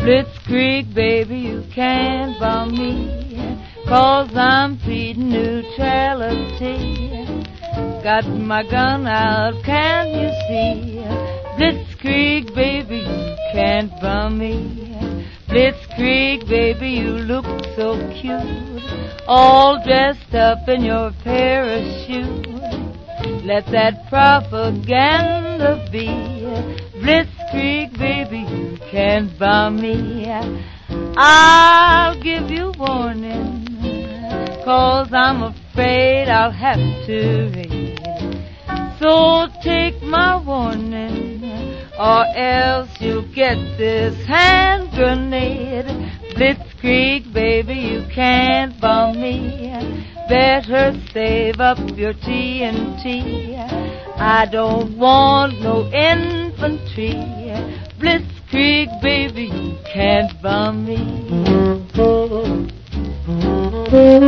Blitzkrieg, baby, you can't bomb me, 'cause I'm pleading neutrality. Got my gun out, can't you see? Blitzkrieg, baby, you can't bomb me. Blitzkrieg, baby, you look so cute, all dressed up in your parachute. Let that propaganda be. Blitzkrieg, baby, you can't bomb me. I'll give you warning, 'cause I'm afraid I'll have to raid. So take my warning, or else you'll get this hand grenade. Blitzkrieg, baby, you can't bomb me. Better save up your TNT. I don't want no infantry. Blitzkrieg, baby, you can't bomb me.